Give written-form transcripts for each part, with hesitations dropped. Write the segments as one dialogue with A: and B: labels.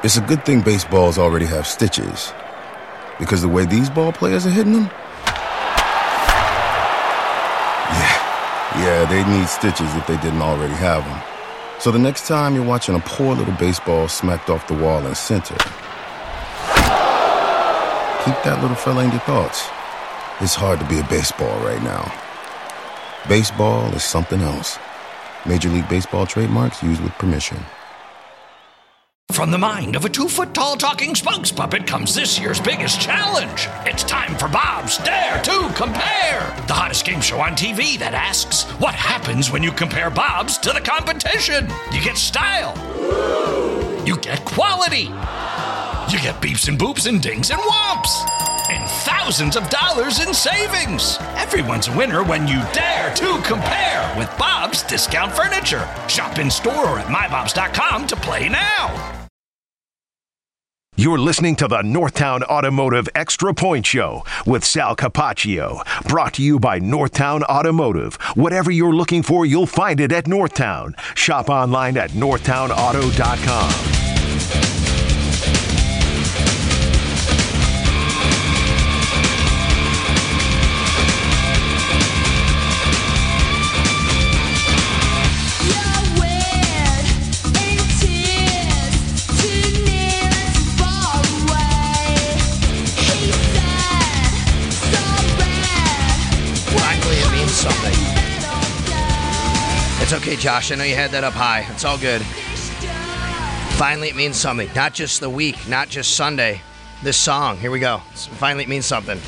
A: It's a good thing baseballs already have stitches, because the way these ball players are hitting them, yeah, they need stitches if they didn't already have them. So the next time you're watching a poor little baseball smacked off the wall in center, keep that little fella in your thoughts. It's hard to be a baseball right now. Baseball is something else. Major League Baseball trademarks used with permission.
B: From the mind of a 2-foot-tall talking spokes puppet comes this year's biggest challenge. It's time for Bob's Dare to Compare, the hottest game show on TV that asks, what happens when you compare Bob's to the competition? You get style. You get quality. You get beeps and boops and dings and whomps. And thousands of dollars in savings. Everyone's a winner when you dare to compare with Bob's Discount Furniture. Shop in store or at mybobs.com to play now.
C: You're listening to the Northtown Automotive Extra Point Show with Sal Capaccio. Brought to you by Northtown Automotive. Whatever you're looking for, you'll find it at Northtown. Shop online at northtownauto.com.
D: It's okay, Josh. I know you had that up high. It's all good. Finally, it means something. Not just the week, not just Sunday. This song. Here we go. Finally, it means something.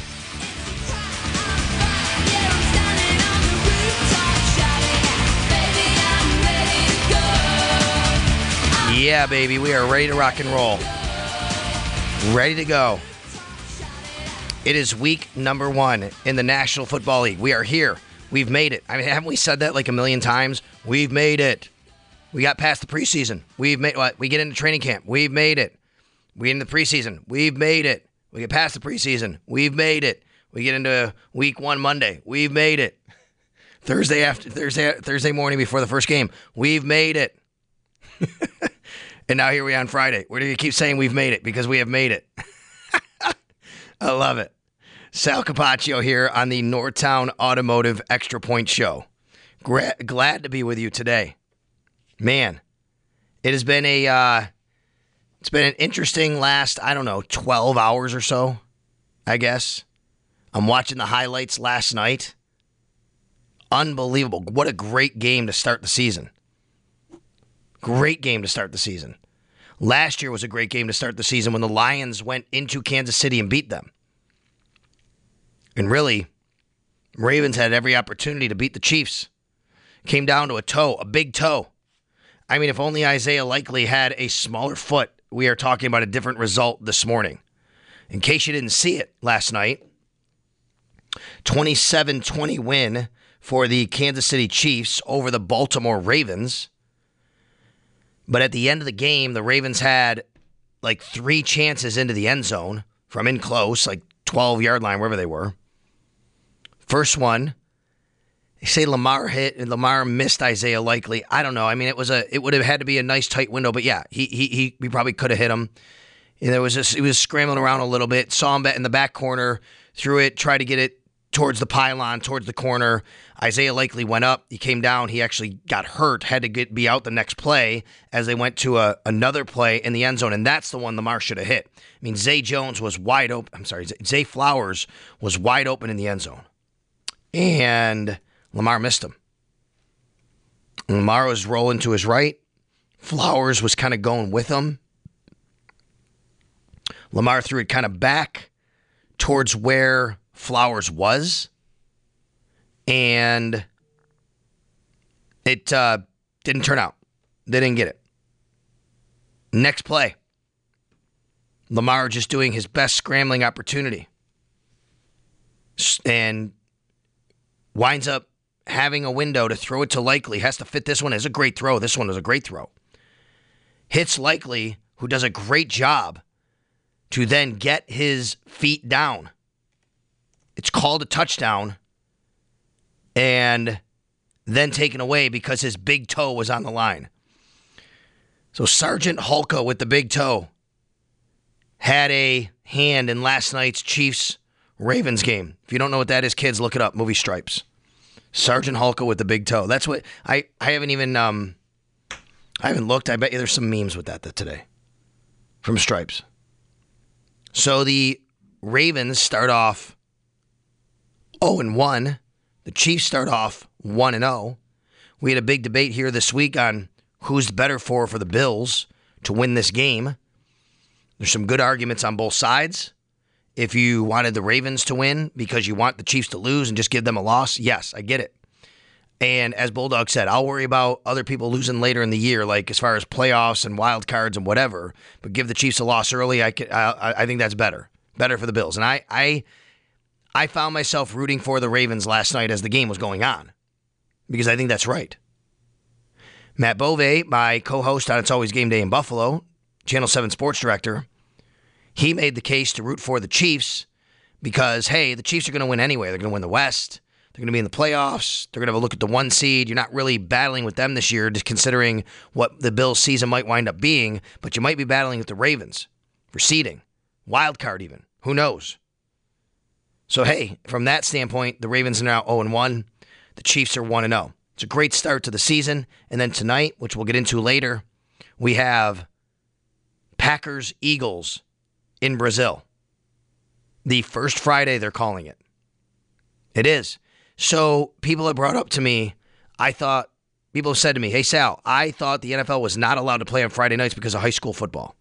D: Yeah, baby. We are ready to rock and roll. Ready to go. It is week number 1 in the National Football League. We are here. We've made it. I mean, haven't we said that like a million times? We've made it. We got past the preseason. We've made what? We get into training camp. We've made it. We get into the preseason. We've made it. We get past the preseason. We've made it. We get into week 1 Monday. We've made it. Thursday morning before the first game. We've made it. And now here we are on Friday. Where do you keep saying we've made it? Because we have made it. I love it. Sal Capaccio here on the Northtown Automotive Extra Point Show. Glad to be with you today. Man, it has been an interesting last, 12 hours or so, I guess. I'm watching the highlights last night. Unbelievable. What a great game to start the season. Great game to start the season. Last year was a great game to start the season when the Lions went into Kansas City and beat them. And really, Ravens had every opportunity to beat the Chiefs. Came down to a big toe. I mean, if only Isaiah Likely had a smaller foot, we are talking about a different result this morning. In case you didn't see it last night, 27-20 win for the Kansas City Chiefs over the Baltimore Ravens. But at the end of the game, the Ravens had like 3 chances into the end zone from in close, like 12-yard line, wherever they were. First one, they say Lamar hit and Lamar missed Isaiah Likely. I don't know. I mean, it would have had to be a nice tight window, but yeah, he probably could have hit him. And he was scrambling around a little bit, saw him in the back corner, threw it, tried to get it towards the pylon, towards the corner. Isaiah Likely went up. He came down. He actually got hurt, had to be out the next play as they went to another play in the end zone, and that's the one Lamar should have hit. I mean, Zay Flowers was wide open in the end zone. And Lamar missed him. Lamar was rolling to his right. Flowers was kind of going with him. Lamar threw it kind of back towards where Flowers was. And it didn't turn out. They didn't get it. Next play. Lamar just doing his best scrambling opportunity. And winds up having a window to throw it to Likely. Has to fit this one. It's a great throw. This one was a great throw. Hits Likely, who does a great job to then get his feet down. It's called a touchdown and then taken away because his big toe was on the line. So Sergeant Hulka with the big toe had a hand in last night's Chiefs-Ravens game. If you don't know what that is, kids, look it up. Movie Stripes. Sergeant Hulka with the big toe. That's what I haven't even I haven't looked. I bet you there's some memes with that today from Stripes. So the Ravens start off 0-1. The Chiefs start off 1-0. We had a big debate here this week on who's better for the Bills to win this game. There's some good arguments on both sides. If you wanted the Ravens to win because you want the Chiefs to lose and just give them a loss, yes, I get it. And as Bulldog said, I'll worry about other people losing later in the year, like as far as playoffs and wild cards and whatever. But give the Chiefs a loss early, I think that's better for the Bills. And I found myself rooting for the Ravens last night as the game was going on because I think that's right. Matt Bove, my co-host on It's Always Game Day in Buffalo, Channel 7 sports director, he made the case to root for the Chiefs because, hey, the Chiefs are going to win anyway. They're going to win the West. They're going to be in the playoffs. They're going to have a look at the 1 seed. You're not really battling with them this year, just considering what the Bills' season might wind up being, but you might be battling with the Ravens for seeding, wild card even. Who knows? So, hey, from that standpoint, the Ravens are now 0-1. The Chiefs are 1-0. It's a great start to the season. And then tonight, which we'll get into later, we have Packers-Eagles in Brazil. The first Friday, they're calling it. It is. So people have brought up to me, people have said to me, hey, Sal, I thought the NFL was not allowed to play on Friday nights because of high school football.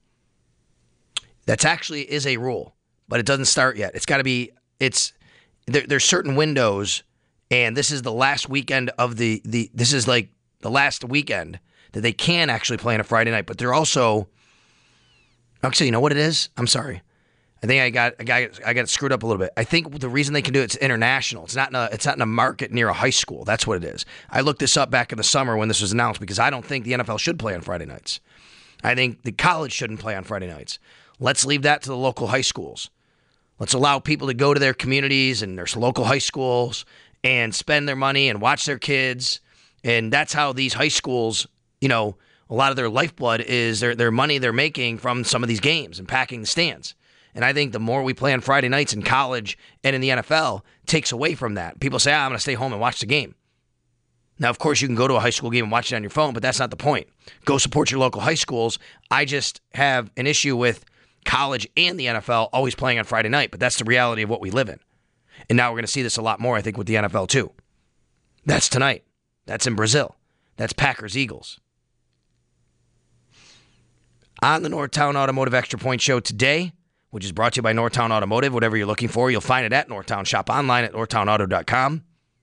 D: That's actually is a rule, but it doesn't start yet. It's got to be, there's certain windows, and this is the last weekend of this is like the last weekend that they can actually play on a Friday night, but they're also, actually, you know what it is? I'm sorry. I think I got it screwed up a little bit. I think the reason they can do it's international. It's not in a market near a high school. That's what it is. I looked this up back in the summer when this was announced because I don't think the NFL should play on Friday nights. I think the college shouldn't play on Friday nights. Let's leave that to the local high schools. Let's allow people to go to their communities and their local high schools and spend their money and watch their kids. And that's how these high schools, a lot of their lifeblood is their money they're making from some of these games and packing the stands. And I think the more we play on Friday nights in college and in the NFL takes away from that. People say, I'm going to stay home and watch the game. Now, of course, you can go to a high school game and watch it on your phone, but that's not the point. Go support your local high schools. I just have an issue with college and the NFL always playing on Friday night, but that's the reality of what we live in. And now we're going to see this a lot more, I think, with the NFL too. That's tonight. That's in Brazil. That's Packers-Eagles. On the Northtown Automotive Extra Point Show today, which is brought to you by Northtown Automotive. Whatever you're looking for, you'll find it at Northtown. Shop online at northtownauto.com.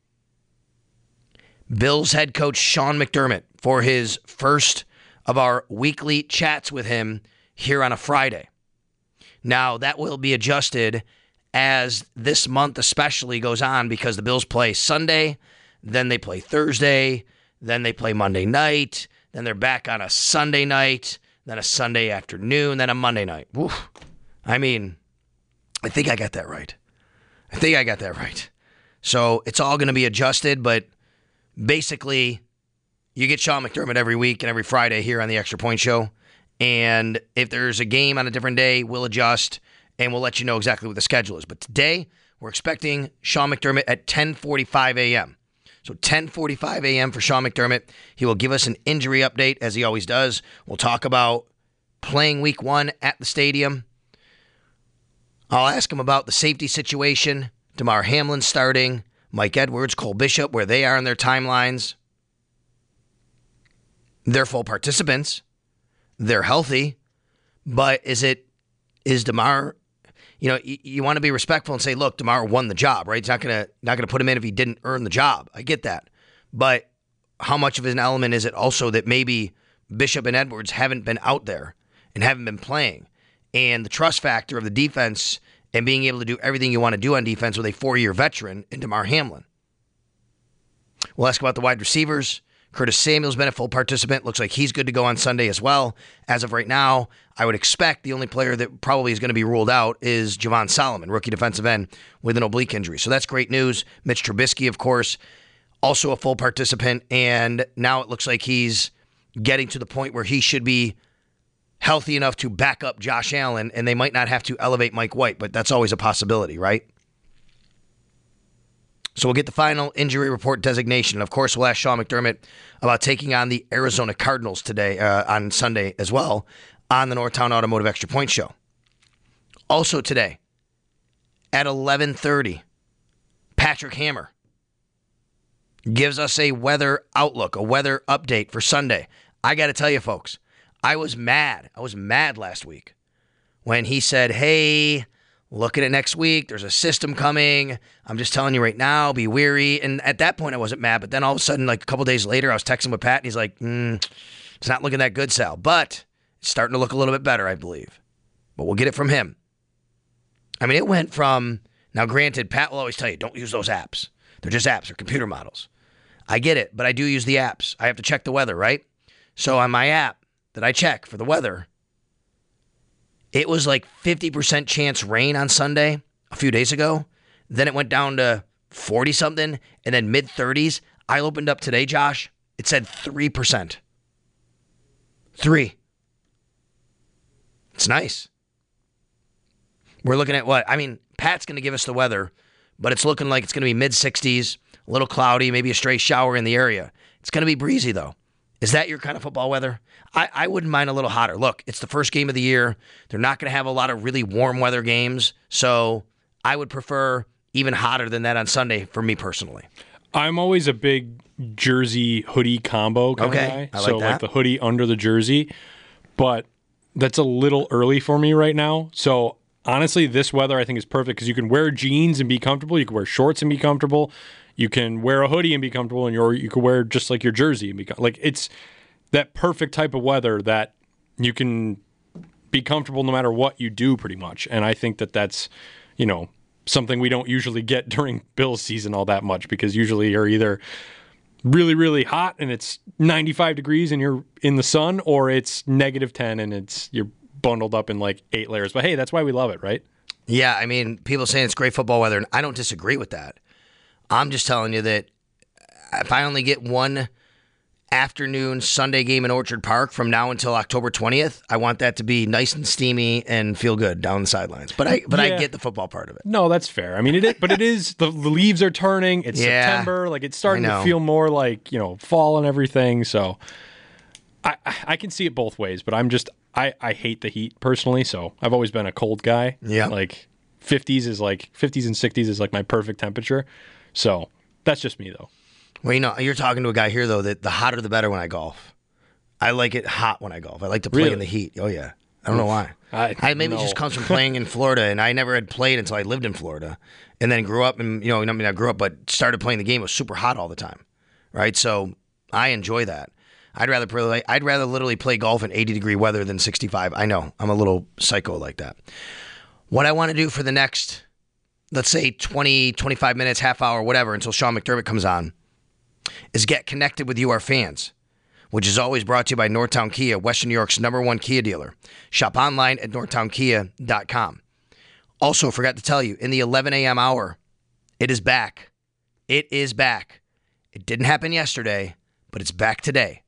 D: Bills head coach Sean McDermott for his first of our weekly chats with him here on a Friday. Now, that will be adjusted as this month especially goes on because the Bills play Sunday, then they play Thursday, then they play Monday night, then they're back on a Sunday night, then a Sunday afternoon, then a Monday night. Woof. I mean, I think I got that right. So it's all going to be adjusted, but basically you get Sean McDermott every week and every Friday here on the Extra Point Show. And if there's a game on a different day, we'll adjust and we'll let you know exactly what the schedule is. But today we're expecting Sean McDermott at 10:45 a.m. So 10:45 a.m. for Sean McDermott. He will give us an injury update as he always does. We'll talk about playing week 1 at the stadium. I'll ask him about the safety situation, Damar Hamlin starting, Mike Edwards, Cole Bishop, where they are in their timelines. They're full participants. They're healthy. But is Damar, you want to be respectful and say, look, Damar won the job, right? He's not gonna put him in if he didn't earn the job. I get that. But how much of an element is it also that maybe Bishop and Edwards haven't been out there and haven't been playing? And the trust factor of the defense and being able to do everything you want to do on defense with a 4-year veteran in Damar Hamlin. We'll ask about the wide receivers. Curtis Samuel's been a full participant. Looks like he's good to go on Sunday as well. As of right now, I would expect the only player that probably is going to be ruled out is Javon Solomon, rookie defensive end with an oblique injury. So that's great news. Mitch Trubisky, of course, also a full participant. And now it looks like he's getting to the point where he should be healthy enough to back up Josh Allen, and they might not have to elevate Mike White, but that's always a possibility, right? So we'll get the final injury report designation. And of course, we'll ask Sean McDermott about taking on the Arizona Cardinals today, on Sunday as well, on the Northtown Automotive Extra Point Show. Also today, at 11:30, Patrick Hammer gives us a weather outlook, a weather update for Sunday. I got to tell you, folks, I was mad. I was mad last week when he said, hey, look at it next week. There's a system coming. I'm just telling you right now, be weary. And at that point, I wasn't mad. But then all of a sudden, like a couple days later, I was texting with Pat, and he's like, it's not looking that good, Sal. But it's starting to look a little bit better, I believe. But we'll get it from him. I mean, it went from, now granted, Pat will always tell you, don't use those apps. They're just apps. They're computer models. I get it, but I do use the apps. I have to check the weather, right? So on my app that I check for the weather, it was like 50% chance rain on Sunday a few days ago. Then it went down to 40-something, and then mid-30s. I opened up today, Josh. It said 3%. 3. It's nice. We're looking at what? I mean, Pat's going to give us the weather, but it's looking like it's going to be mid-60s, a little cloudy, maybe a stray shower in the area. It's going to be breezy, though. Is that your kind of football weather? I wouldn't mind a little hotter. Look, it's the first game of the year. They're not going to have a lot of really warm weather games, so I would prefer even hotter than that on Sunday for me personally.
E: I'm always a big jersey hoodie combo kind of guy.
D: I like that.
E: Like the hoodie under the jersey, but that's a little early for me right now. So honestly, this weather I think is perfect because you can wear jeans and be comfortable. You can wear shorts and be comfortable. You can wear a hoodie and be comfortable, and you can wear just like your jersey and be like it's that perfect type of weather that you can be comfortable no matter what you do, pretty much. And I think that that's something we don't usually get during Bills season all that much because usually you're either really, really hot and it's 95 degrees and you're in the sun, or it's -10 and you're bundled up in like 8 layers. But hey, that's why we love it, right?
D: Yeah, I mean, people saying it's great football weather, and I don't disagree with that. I'm just telling you that if I only get one afternoon Sunday game in Orchard Park from now until October 20th, I want that to be nice and steamy and feel good down the sidelines. But I get the football part of it.
E: No, that's fair. I mean, it is the leaves are turning. It's September. Like it's starting to feel more like, fall and everything. So I can see it both ways, but I hate the heat personally. So I've always been a cold guy.
D: Yeah.
E: Like 50s and 60s is like my perfect temperature. So that's just me though.
D: Well, you're talking to a guy here, though, that the hotter the better when I golf. I like it hot when I golf. I like to play in the heat. Oh, yeah. I don't know why. Maybe it just comes from playing in Florida, and I never had played until I lived in Florida. And then grew up, and, I grew up, but started playing the game. It was super hot all the time, right? So I enjoy that. I'd rather literally play golf in 80-degree weather than 65. I know. I'm a little psycho like that. What I want to do for the next, let's say, 20, 25 minutes, half hour, whatever, until Sean McDermott comes on, is get connected with you, our fans, which is always brought to you by Northtown Kia, Western New York's #1 Kia dealer. Shop online at northtownkia.com. Also, forgot to tell you, in the 11 a.m. hour, it is back. It is back. It didn't happen yesterday, but it's back today.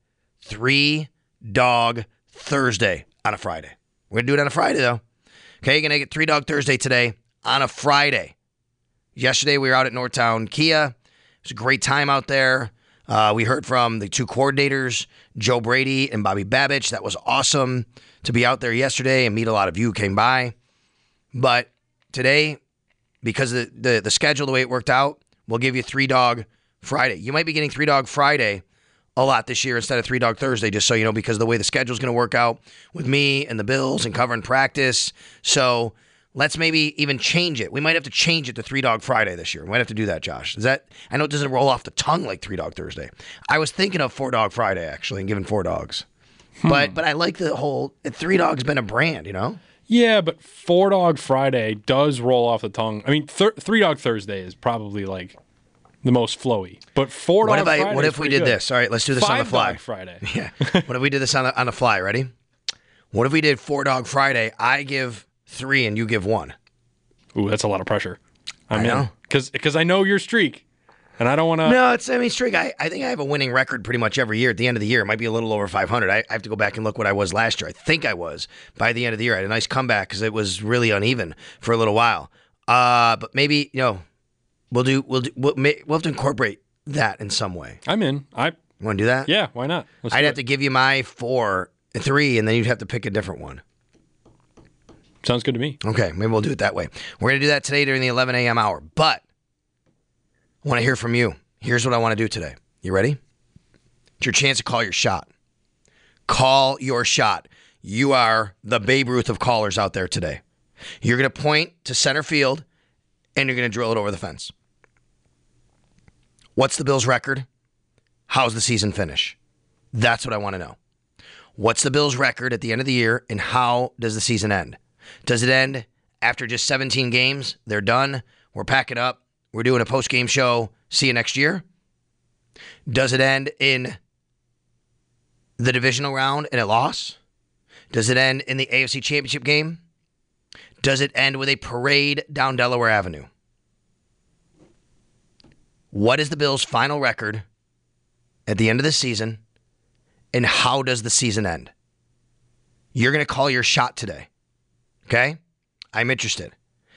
D: 3 Dog Thursday on a Friday. We're going to do it on a Friday, though. Okay, you're going to get 3 Dog Thursday today on a Friday. Yesterday, we were out at Northtown Kia. It was a great time out there. We heard from the 2 coordinators, Joe Brady and Bobby Babich. That was awesome to be out there yesterday and meet a lot of you who came by. But today, because of the schedule, the way it worked out, we'll give you 3 Dog Friday. You might be getting 3 Dog Friday a lot this year instead of 3 Dog Thursday, just so you know, because of the way the schedule is going to work out with me and the Bills and covering practice. So let's maybe even change it. We might have to change it to 3 Dog Friday this year. We might have to do that, Josh. I know it doesn't roll off the tongue like 3 Dog Thursday. I was thinking of 4 Dog Friday, actually, and giving 4 dogs. But I like the whole 3 Dog's been a brand,
E: Yeah, but 4 Dog Friday does roll off the tongue. I mean, 3 Dog Thursday is probably like the most flowy. But 4 Dog Friday.
D: What if we did this? All right, let's do this on the fly.
E: 5 Dog Friday.
D: Yeah. What if we did this on the fly? Ready? What if we did 4 Dog Friday? I give 3 and you give 1.
E: Ooh, that's a lot of pressure.
D: I know.
E: Because I know your streak. And I don't want to.
D: No, Strick, I think I have a winning record pretty much every year. At the end of the year, it might be a little over 500. I have to go back and look what I was last year. I think I was by the end of the year. I had a nice comeback because it was really uneven for a little while. But maybe we'll have to incorporate that in some way.
E: I'm in.
D: You want to do that?
E: Yeah, why not?
D: I'd have to give you my 3, and then you'd have to pick a different one.
E: Sounds good to me.
D: Okay, maybe we'll do it that way. We're going to do that today during the 11 a.m. hour. But I want to hear from you. Here's what I want to do today. You ready? It's your chance to call your shot. Call your shot. You are the Babe Ruth of callers out there today. You're going to point to center field, and you're going to drill it over the fence. What's the Bills' record? How's the season finish? That's what I want to know. What's the Bills' record at the end of the year, and how does the season end? Does it end after just 17 games? They're done. We're packing up. We're doing a post-game show. See you next year. Does it end in the divisional round in a loss? Does it end in the AFC Championship game? Does it end with a parade down Delaware Avenue? What is the Bills' final record at the end of the season, and how does the season end? You're going to call your shot today. Okay? I'm interested.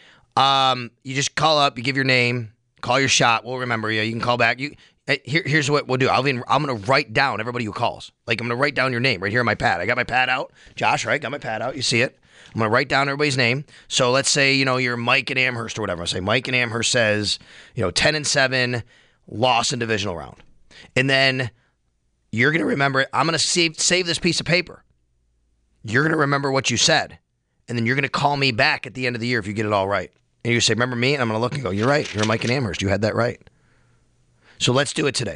D: You just call up, you give your name, call your shot. We'll remember you. You can call back. Here's what we'll do. I'm going to write down everybody who calls. Like, I'm going to write down your name right here on my pad. I got my pad out. Josh, right? Got my pad out. You see it? I'm going to write down everybody's name. So let's say, you're Mike in Amherst or whatever. I'll say Mike in Amherst says, 10-7, loss in divisional round. And then you're going to remember it. I'm going to save this piece of paper. You're going to remember what you said. And then you're going to call me back at the end of the year if you get it all right. And you say, remember me? And I'm going to look and go, you're right. You're Mike in Amherst. You had that right. So let's do it today.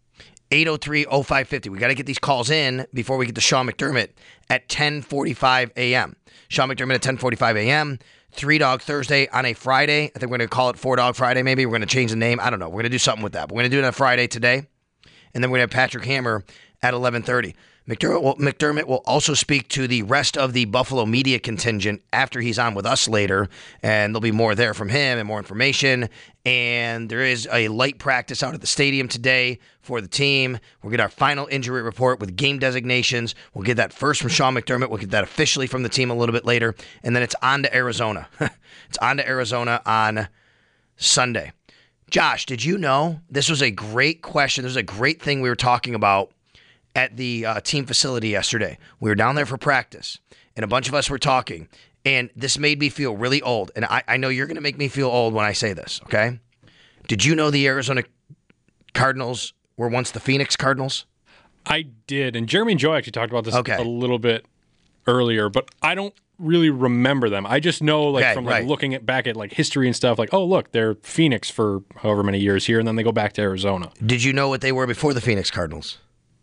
D: 803-0550. We got to get these calls in before we get to Sean McDermott at 10:45 a.m. Sean McDermott at 10:45 a.m. 3 Dog Thursday on a Friday. I think we're going to call it 4 Dog Friday maybe. We're going to change the name. I don't know. We're going to do something with that. But we're going to do it on a Friday today. And then we're going to have Patrick Hammer at 11:30. McDermott will also speak to the rest of the Buffalo media contingent after he's on with us later, and there'll be more there from him and more information. And there is a light practice out at the stadium today for the team. We'll get our final injury report with game designations. We'll get that first from Sean McDermott. We'll get that officially from the team a little bit later. And then it's on to Arizona. It's on to Arizona on Sunday. Josh, did you know this was a great question? This was a great thing we were talking about at the team facility yesterday. We were down there for practice, and a bunch of us were talking, and this made me feel really old. And I know you're going to make me feel old when I say this, okay? Did you know the Arizona Cardinals were once the Phoenix Cardinals?
E: I did, and Jeremy and Joe actually talked about this a little bit earlier, but I don't really remember them. I just know looking back at history and stuff, oh, look, they're Phoenix for however many years here, and then they go back to Arizona.
D: Did you know what they were before the Phoenix Cardinals?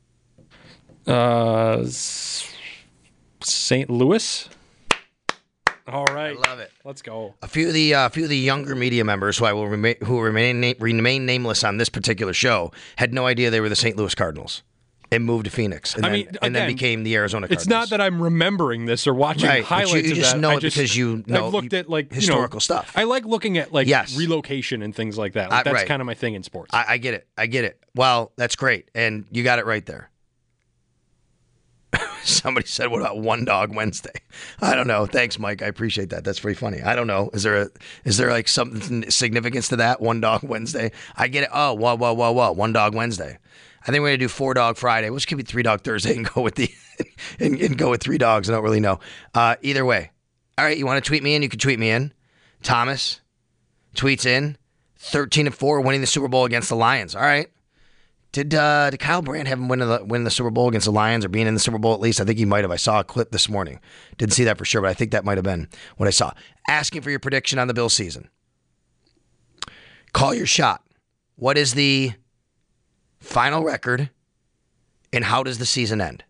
E: St. Louis. All right,
D: I love it.
E: Let's go.
D: A few of the younger media members who remain nameless on this particular show had no idea they were the St. Louis Cardinals and moved to Phoenix, and then became the Arizona Cardinals.
E: It's not that I'm remembering this or watching highlights
D: you
E: of that.
D: You just know it because I've
E: looked at
D: historical stuff.
E: I like looking at relocation and things like that. That's kind of my thing in sports.
D: I get it. Well, that's great, and you got it right there. Somebody said, what about One Dog Wednesday? I don't know. Thanks, Mike. I appreciate that. That's pretty funny. I don't know. Is there something significance to that? One Dog Wednesday? I get it. Oh, whoa. One Dog Wednesday. I think we're going to do 4 Dog Friday. Which could be 3 Dog Thursday and go with and go with 3 dogs. I don't really know. Either way. All right. You want to tweet me in? You can tweet me in. Thomas tweets in 13-4 winning the Super Bowl against the Lions. All right. Did Kyle Brandt have him win the Super Bowl against the Lions, or being in the Super Bowl at least? I think he might have. I saw a clip this morning. Didn't see that for sure, but I think that might have been what I saw. Asking for your prediction on the Bills season. Call your shot. What is the final record, and how does the season end?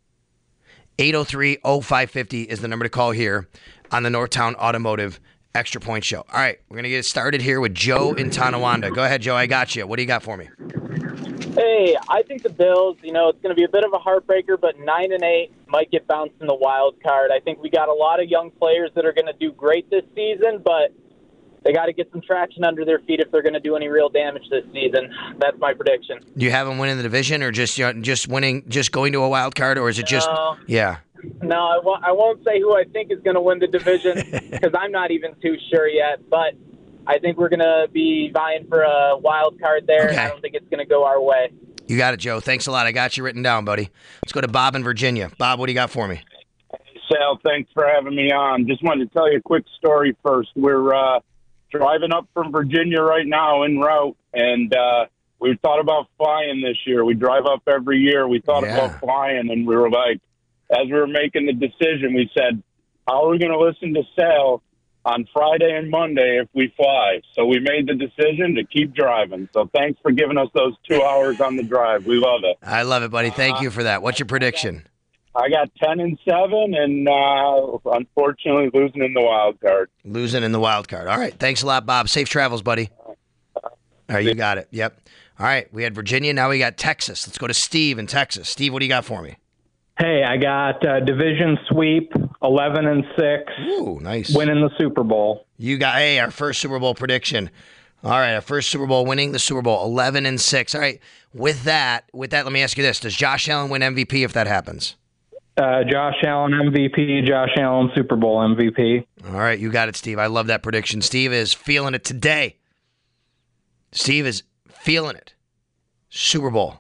D: 803-0550 is the number to call here on the Northtown Automotive Extra Point Show. All right, we're going to get started here with Joe in Tonawanda. Go ahead, Joe. I got you. What do you got for me?
F: Hey, I think the Bills, it's going to be a bit of a heartbreaker, but 9-8 might get bounced in the wild card. I think we got a lot of young players that are going to do great this season, but they got to get some traction under their feet if they're going to do any real damage this season. That's my prediction.
D: Do you have them winning the division, or just winning, just going to a wild card, or is it just yeah?
F: No, I won't say who I think is going to win the division because I'm not even too sure yet. But I think we're going to be vying for a wild card there.
D: Okay.
F: I don't think it's going to go our way.
D: You got it, Joe. Thanks a lot. I got you written down, buddy. Let's go to Bob in Virginia. Bob, what do you got for me?
G: Sal, thanks for having me on. Just wanted to tell you a quick story first. We're driving up from Virginia right now en route, and we thought about flying this year. We drive up every year. We thought about flying, and we were like, as we were making the decision, we said, how are we going to listen to Sal on Friday and Monday if we fly? So we made the decision to keep driving. So thanks for giving us those 2 hours on the drive. We love it.
D: I love it, buddy. Thank you for that. What's your prediction?
G: I got 10-7, and unfortunately losing in the wild card.
D: Losing in the wild card. All right. Thanks a lot, Bob. Safe travels, buddy. All right, you got it. Yep. All right. We had Virginia. Now we got Texas. Let's go to Steve in Texas. Steve, what do you got for me?
H: Hey, I got division sweep, 11-6.
D: Ooh, nice.
H: Winning the Super Bowl.
D: You got our first Super Bowl prediction. All right, our first Super Bowl, winning the Super Bowl, 11-6. All right. With that, let me ask you this: does Josh Allen win MVP if that happens?
H: Josh Allen MVP, Josh Allen Super Bowl MVP.
D: All right, you got it, Steve. I love that prediction. Steve is feeling it today. Steve is feeling it. Super Bowl.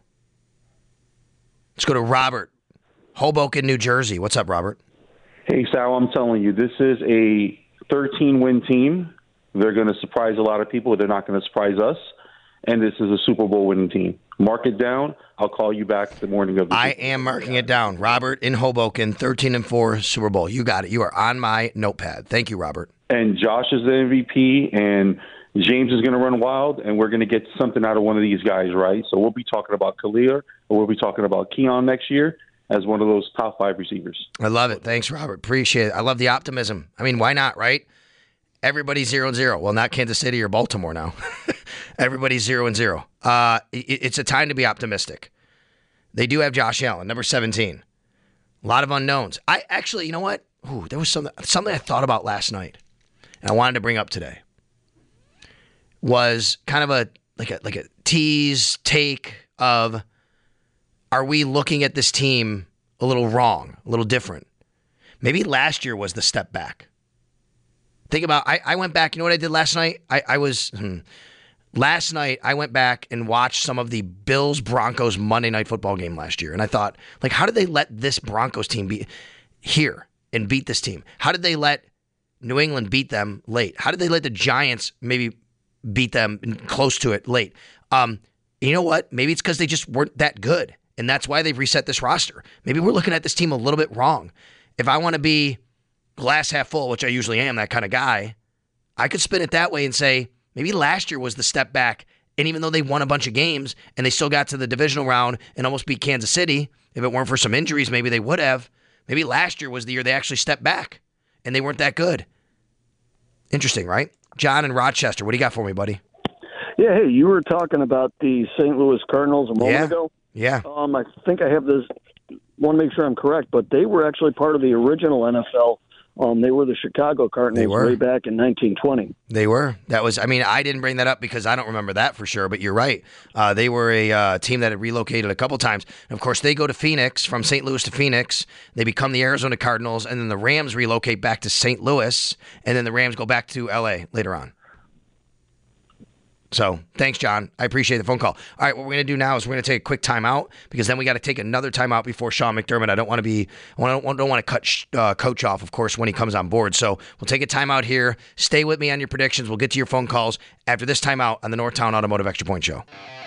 D: Let's go to Robert, Hoboken, New Jersey. What's up, Robert?
I: Hey, Sal, I'm telling you, this is a 13-win team. They're going to surprise a lot of people. They're not going to surprise us. And this is a Super Bowl winning team. Mark it down. I'll call you back the morning of the
D: I am marking it down. Robert in Hoboken, 13-4 Super Bowl. You got it. You are on my notepad. Thank you, Robert.
I: And Josh is the MVP, and James is going to run wild, and we're going to get something out of one of these guys, right? So we'll be talking about Khalil, or we'll be talking about Keon next year as one of those top 5 receivers.
D: I love it. Thanks, Robert. Appreciate it. I love the optimism. I mean, why not, right? Everybody's 0-0. Well, not Kansas City or Baltimore now. Everybody's 0-0. It's a time to be optimistic. They do have Josh Allen, number 17. A lot of unknowns. I actually, you know what? Ooh, there was something I thought about last night, and I wanted to bring up today. Was kind of a tease take of, are we looking at this team a little wrong, a little different? Maybe last year was the step back. Think about, I went back, you know what I did last night? Last night, I went back and watched some of the Bills-Broncos Monday Night Football game last year, and I thought, like, how did they let this Broncos team be here and beat this team? How did they let New England beat them late? How did they let the Giants maybe beat them close to it late? You know what? Maybe it's because they just weren't that good, and that's why they've reset this roster. Maybe we're looking at this team a little bit wrong. If I want to be glass half full, which I usually am, that kind of guy, I could spin it that way and say, maybe last year was the step back, and even though they won a bunch of games and they still got to the divisional round and almost beat Kansas City, if it weren't for some injuries, maybe they would have. Maybe last year was the year they actually stepped back and they weren't that good. Interesting, right? John in Rochester, what do you got for me, buddy?
J: Yeah, hey, you were talking about the St. Louis Cardinals a moment ago.
D: Yeah.
J: I think I have this, want to make sure I'm correct, but they were actually part of the original NFL. They were the Chicago Cardinals way back in 1920.
D: They were. That was, I mean, I didn't bring that up because I don't remember that for sure, but you're right. They were a team that had relocated a couple times. And of course, they go to Phoenix, from St. Louis to Phoenix. They become the Arizona Cardinals, and then the Rams relocate back to St. Louis, and then the Rams go back to L.A. later on. So, thanks, John. I appreciate the phone call. All right, what we're going to do now is we're going to take a quick timeout because then we got to take another timeout before Sean McDermott. I don't want to cut Coach off, of course, when he comes on board. So, we'll take a timeout here. Stay with me on your predictions. We'll get to your phone calls after this timeout on the Northtown Automotive Extra Point Show.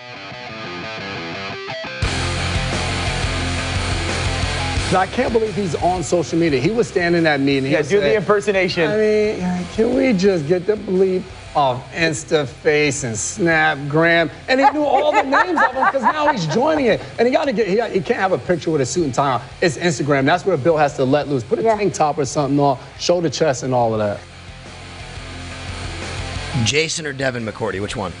K: I can't believe he's on social media. He was standing in that meeting.
L: Yeah, do the impersonation.
K: I mean, can we just get the bleep of InstaFace and Snapgram? And he knew all the names of them because now he's joining it. And he can't have a picture with a suit and tie on. It's Instagram. That's where Bill has to let loose. Put a tank top or something on, show the chest and all of that.
D: Jason or Devin McCourty, which one?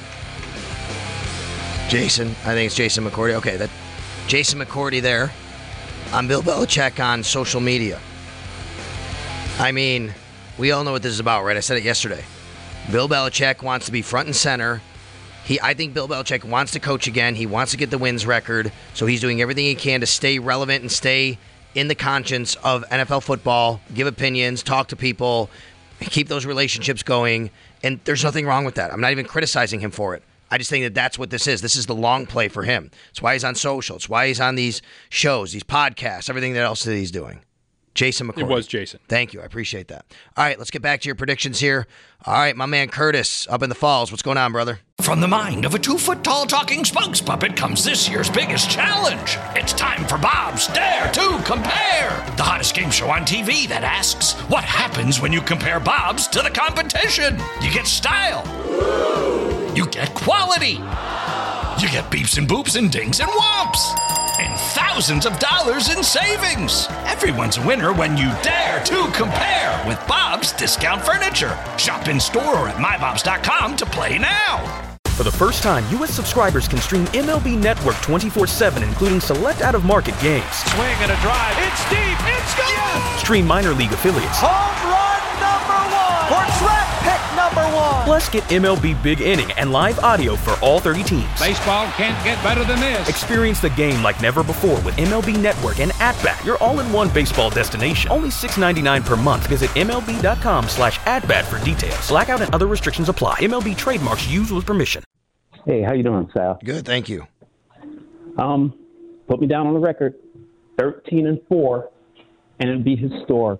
D: Jason. I think it's Jason McCourty. Okay, that Jason McCourty there. I'm Bill Belichick on social media. I mean, we all know what this is about, right? I said it yesterday. Bill Belichick wants to be front and center. I think Bill Belichick wants to coach again. He wants to get the wins record, so he's doing everything he can to stay relevant and stay in the conscience of NFL football, give opinions, talk to people, keep those relationships going, and there's nothing wrong with that. I'm not even criticizing him for it. I just think that that's what this is. This is the long play for him. It's why he's on social. It's why he's on these shows, these podcasts, everything else that he's doing. Jason McCourty.
E: It was Jason.
D: Thank you. I appreciate that. All right, let's get back to your predictions here. All right, my man Curtis up in the Falls. What's going on, brother?
B: From the mind of a 2-foot-tall talking spokes puppet comes this year's biggest challenge. It's time for Bob's Dare to Compare, the hottest game show on TV that asks, what happens when you compare Bob's to the competition? You get style. You get quality. You get beeps and boops and dings and whomps. And thousands of dollars in savings. Everyone's a winner when you dare to compare with Bob's Discount Furniture. Shop in store or at mybobs.com to play now.
L: For the first time, U.S. subscribers can stream MLB Network 24/7, including select out-of-market games.
M: Swing and a drive. It's deep. It's gone. Yes!
L: Stream minor league affiliates.
M: Home run number 1. For draft pick number 1.
L: Plus, get MLB Big Inning and live audio for all 30 teams.
M: Baseball can't get better than this.
L: Experience the game like never before with MLB Network and At-Bat, your all-in-one baseball destination. Only $6.99 per month. Visit MLB.com/AtBat for details. Blackout and other restrictions apply. MLB trademarks used with permission.
N: Hey, how you doing, Sal?
D: Good, thank you.
N: Put me down on the record. 13-4, and it'd be historic.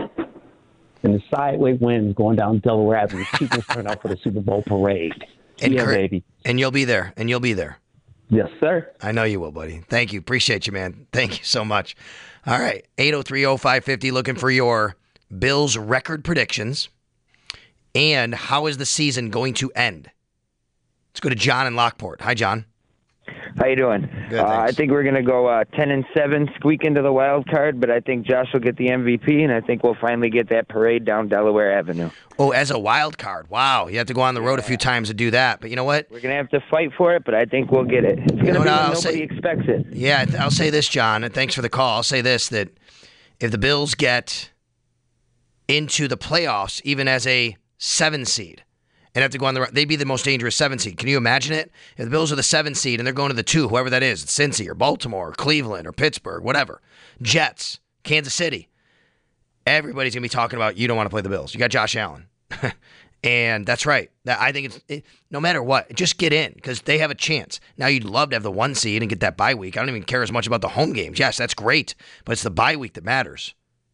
N: And the sideway winds going down Delaware Avenue. People turn out for the Super Bowl parade.
D: And
N: Yeah, baby.
D: And you'll be there. And you'll be there.
N: Yes, sir.
D: I know you will, buddy. Thank you. Appreciate you, man. Thank you so much. All right. 803-0550, looking for your Bills record predictions. And how is the season going to end? Let's go to John in Lockport. Hi, John.
O: How you doing?
D: Good,
O: I think we're going to go 10-7, squeak into the wild card, but I think Josh will get the MVP, and I think we'll finally get that parade down Delaware Avenue.
D: Oh, as a wild card. Wow. You have to go on the road a few times to do that. But you know what?
O: We're going to have to fight for it, but I think we'll get it. It's going to be when nobody expects it.
D: Yeah, I'll say this, John, and thanks for the call. I'll say this, that if the Bills get into the playoffs, even as a 7 seed, and have to go on the road, they'd be the most dangerous 7 seed. Can you imagine it? If the Bills are the 7 seed and they're going to the 2, whoever that is, Cincy or Baltimore or Cleveland or Pittsburgh, whatever, Jets, Kansas City, everybody's going to be talking about you don't want to play the Bills. You got Josh Allen. And that's right. I think no matter what, just get in because they have a chance. Now, you'd love to have the 1 seed and get that bye week. I don't even care as much about the home games. Yes, that's great, but it's the bye week that matters.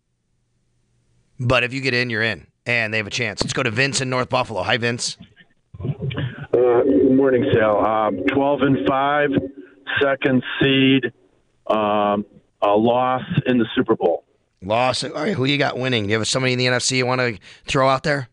D: But if you get in, you're in. And they have a chance. Let's go to Vince in North Buffalo. Hi, Vince.
P: Good morning, Sal. 12-5, 2nd seed, a loss in the Super Bowl.
D: Loss. All right, who you got winning? Do you have somebody in the NFC you want to throw out there?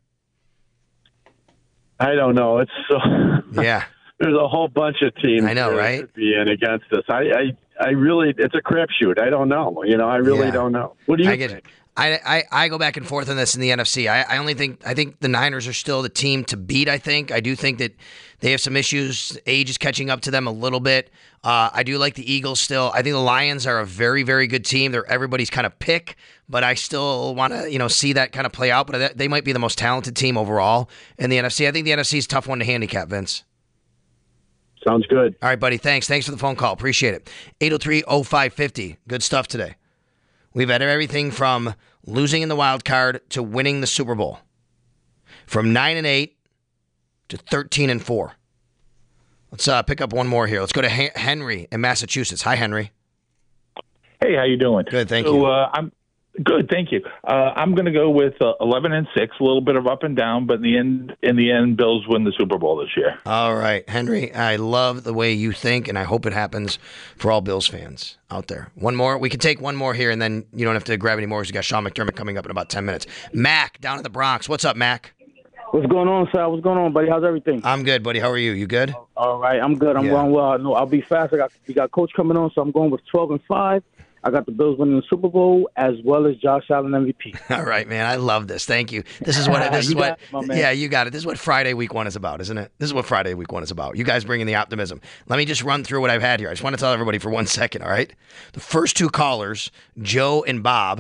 P: I don't know. It's so
D: yeah.
P: There's a whole bunch of teams.
D: I know, right?
P: Could be in against us. I really, it's a crapshoot. I don't know. I really don't know. What do you?
D: I get it. I go back and forth on this in the NFC. I think the Niners are still the team to beat. I do think that they have some issues. Age is catching up to them a little bit. I do like the Eagles still. I think the Lions are a very, very good team. They're everybody's kind of pick, but I still want to see that kind of play out. But they might be the most talented team overall in the NFC. I think the NFC is a tough one to handicap, Vince.
P: Sounds good.
D: All right, buddy. Thanks for the phone call. Appreciate it. 803-0550. Good stuff today. We've had everything from losing in the wild card to winning the Super Bowl. From 9-8 to 13-4. Let's pick up one more here. Let's go to Henry in Massachusetts. Hi, Henry.
Q: Hey, how you doing?
D: Good, thank you.
Q: I'm good, thank you. I'm going to go with 11-6, a little bit of up and down, but in the end, Bills win the Super Bowl this year.
D: All right, Henry. I love the way you think, and I hope it happens for all Bills fans out there. One more. We can take one more here, and then you don't have to grab any more because we got Sean McDermott coming up in about 10 minutes. Mac down in the Bronx. What's up, Mac?
R: What's going on, Sal? What's going on, buddy? How's everything?
D: I'm good, buddy. How are you? You good?
R: All right, I'm good. I'm going well. No, I'll be fast. We got Coach coming on, so I'm going with 12-5. I got the Bills winning the Super Bowl as well as Josh Allen MVP.
D: All right, man. I love this. Thank you. This is what. Yeah, you got it. This is what Friday Week 1 is about, isn't it? This is what Friday Week 1 is about. You guys bringing the optimism. Let me just run through what I've had here. I just want to tell everybody for 1 second. All right. The first 2 callers, Joe and Bob,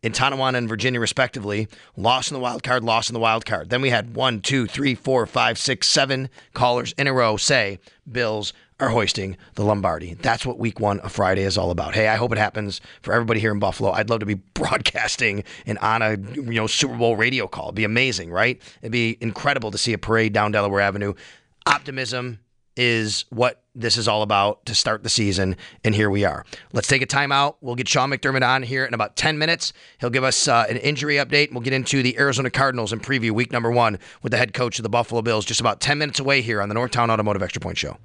D: in Tonawanda and Virginia, respectively, lost in the wild card, lost in the wild card. Then we had 1, 2, 3, 4, 5, 6, 7 callers in a row say Bills are hoisting the Lombardi. That's what week 1 of Friday is all about. Hey, I hope it happens for everybody here in Buffalo. I'd love to be broadcasting and on a Super Bowl radio call. It'd be amazing, right? It'd be incredible to see a parade down Delaware Avenue. Optimism is what this is all about to start the season, and here we are. Let's take a timeout. We'll get Sean McDermott on here in about 10 minutes. He'll give us an injury update, and we'll get into the Arizona Cardinals and preview week number 1 with the head coach of the Buffalo Bills just about 10 minutes away here on the Northtown Automotive Extra Point Show.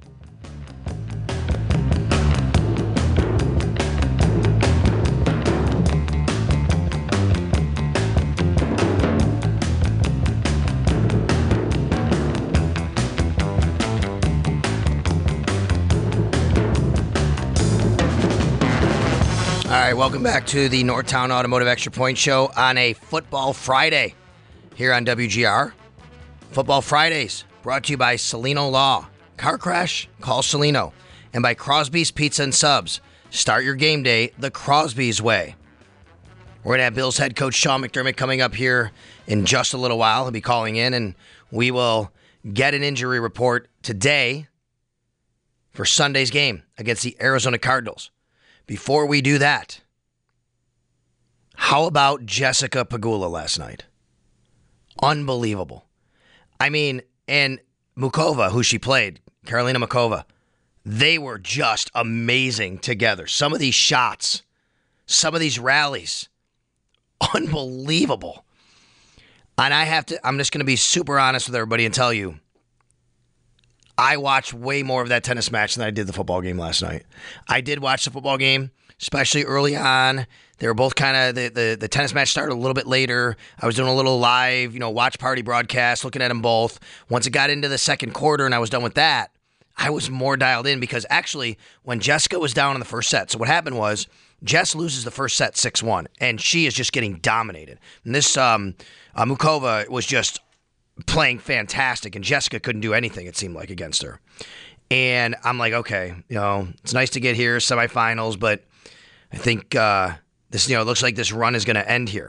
D: All right, welcome back to the Northtown Automotive Extra Point Show on a Football Friday here on WGR. Football Fridays brought to you by Celino Law. Car crash? Call Celino. And by Crosby's Pizza and Subs. Start your game day the Crosby's way. We're going to have Bills head coach Sean McDermott coming up here in just a little while. He'll be calling in, and we will get an injury report today for Sunday's game against the Arizona Cardinals. Before we do that, how about Jessica Pegula last night? Unbelievable. I mean, and Mukova, who she played, Karolina Mukova, they were just amazing together. Some of these shots, some of these rallies, unbelievable. And I'm just going to be super honest with everybody and tell you, I watched way more of that tennis match than I did the football game last night. I did watch the football game, especially early on. They were both kind of, the tennis match started a little bit later. I was doing a little live, watch party broadcast, looking at them both. Once it got into the second quarter and I was done with that, I was more dialed in because actually when Jessica was down in the first set, so what happened was Jess loses the first set 6-1, and she is just getting dominated. And this Mukova was just playing fantastic, and Jessica couldn't do anything, it seemed like, against her. And I'm like, okay, it's nice to get here, semifinals, but I think this, it looks like this run is going to end here.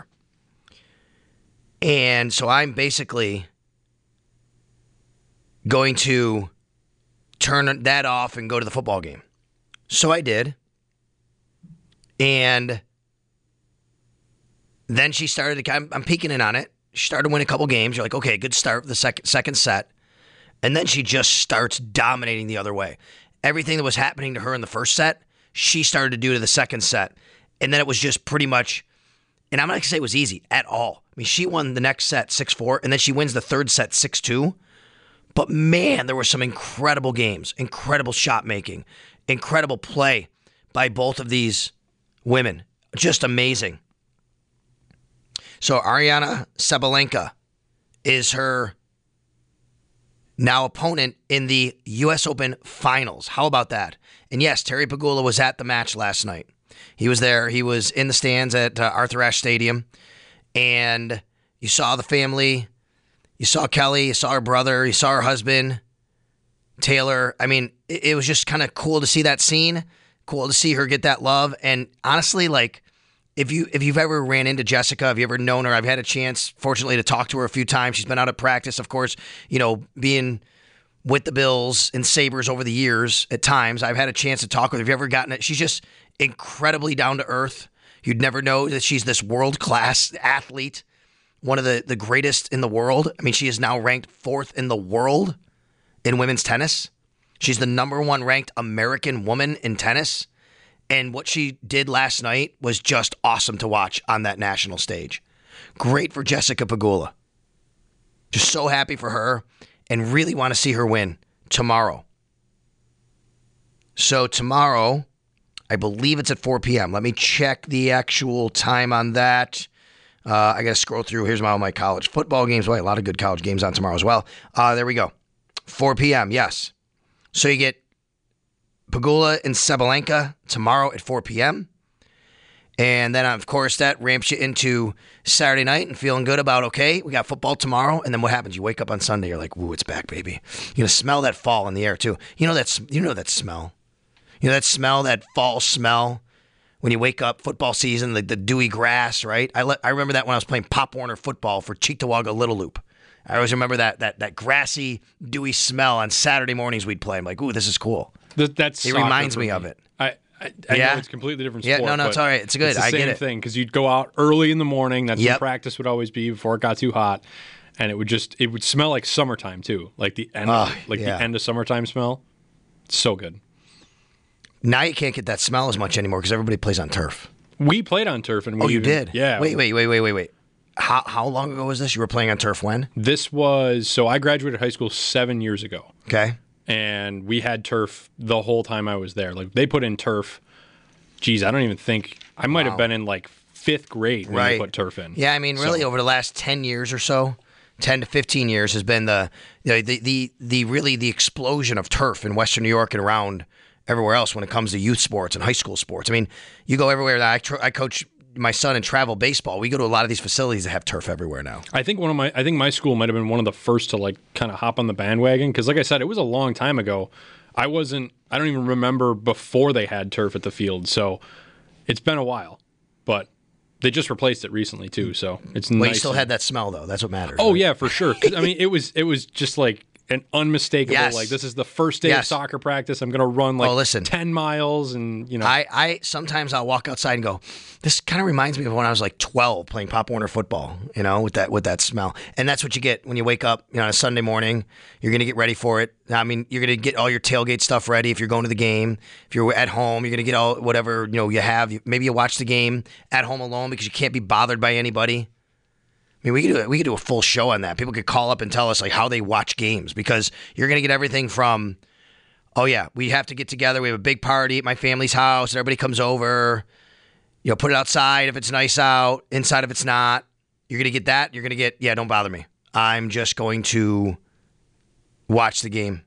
D: And so I'm basically going to turn that off and go to the football game. So I did. And then she started to, I'm peeking in on it. She started to win a couple games. You're like, okay, good start for the second set. And then she just starts dominating the other way. Everything that was happening to her in the first set, she started to do to the second set. And then it was just pretty much, and I'm not going to say it was easy at all. I mean, she won the next set 6-4, and then she wins the third set 6-2. But man, there were some incredible games, incredible shot making, incredible play by both of these women. Just amazing. So Ariana Sabalenka is her now opponent in the U.S. Open Finals. How about that? And yes, Terry Pegula was at the match last night. He was there. He was in the stands at Arthur Ashe Stadium. And you saw the family. You saw Kelly. You saw her brother. You saw her husband, Taylor. I mean, it was just kind of cool to see that scene. Cool to see her get that love. And honestly, like, if you've ever ran into Jessica, have you ever known her? I've had a chance, fortunately, to talk to her a few times. She's been out at practice, of course, being with the Bills and Sabres over the years at times. I've had a chance to talk with her. Have you ever gotten it? She's just incredibly down to earth. You'd never know that she's this world-class athlete, one of the greatest in the world. I mean, she is now ranked 4th in the world in women's tennis. She's the number 1 ranked American woman in tennis. And what she did last night was just awesome to watch on that national stage. Great for Jessica Pegula. Just so happy for her and really want to see her win tomorrow. So tomorrow, I believe it's at 4 p.m. Let me check the actual time on that. I got to scroll through. Here's all my college football games. Well, a lot of good college games on tomorrow as well. There we go. 4 p.m., yes. So you get Pegula and Sabalenka tomorrow at 4 p.m. And then, of course, that ramps you into Saturday night and feeling good about, okay, we got football tomorrow. And then what happens? You wake up on Sunday, you're like, woo, it's back, baby. You're going to smell that fall in the air, too. You know that smell. You know that smell, that fall smell When you wake up, football season, the dewy grass, right? I remember that when I was playing Pop Warner football for Cheektowaga Little Loop. I always remember that grassy, dewy smell on Saturday mornings we'd play. I'm like, ooh, this is cool.
E: It
D: reminds me of it.
E: I know it's a completely different sport.
D: Yeah, no, it's all right. It's good.
E: It's the
D: I get
E: same
D: it.
E: thing because you'd go out early in the morning. That's when practice would always be before it got too hot, and it would smell like summertime too, like the end, the end of summertime smell. It's so good.
D: Now you can't get that smell as much anymore because everybody plays on turf.
E: We played on turf, and
D: you did?
E: Yeah.
D: Wait. How long ago was this? You were playing on turf when?
E: This was, so I graduated high school 7 years ago.
D: Okay.
E: And we had turf the whole time I was there. Like, they put in turf, geez, I don't even think, I might have been in like 5th grade when they put turf in.
D: Yeah, I mean, really over the last 10 years or so, 10 to 15 years has been the explosion of turf in Western New York and around everywhere else when it comes to youth sports and high school sports. I mean, you go everywhere. I coach my son in travel baseball. We go to a lot of these facilities that have turf everywhere now.
E: I think my school might have been one of the first to like kind of hop on the bandwagon because, like I said, it was a long time ago. I don't even remember before they had turf at the field, so it's been a while. But they just replaced it recently too, so it's nice.
D: Well, you still had that smell though. That's what matters.
E: Oh
D: right?
E: yeah, for sure. I mean, it was just like an unmistakable, like this is the first day of soccer practice. I'm going to run like 10 miles and, you know.
D: I sometimes I'll walk outside and go, this kind of reminds me of when I was like 12 playing Pop Warner football, you know, with that smell. And that's what you get when you wake up, you know, on a Sunday morning. You're going to get ready for it. I mean, you're going to get all your tailgate stuff ready if you're going to the game. If you're at home, you're going to get all whatever, you know, you have. Maybe you watch the game at home alone because you can't be bothered by anybody. I mean, we could do a full show on that. People could call up and tell us like how they watch games because you're going to get everything from, oh yeah, we have to get together. We have a big party at my family's house and everybody comes over. You know, put it outside if it's nice out, inside if it's not. You're going to get that. You're going to get, yeah, don't bother me. I'm just going to watch the game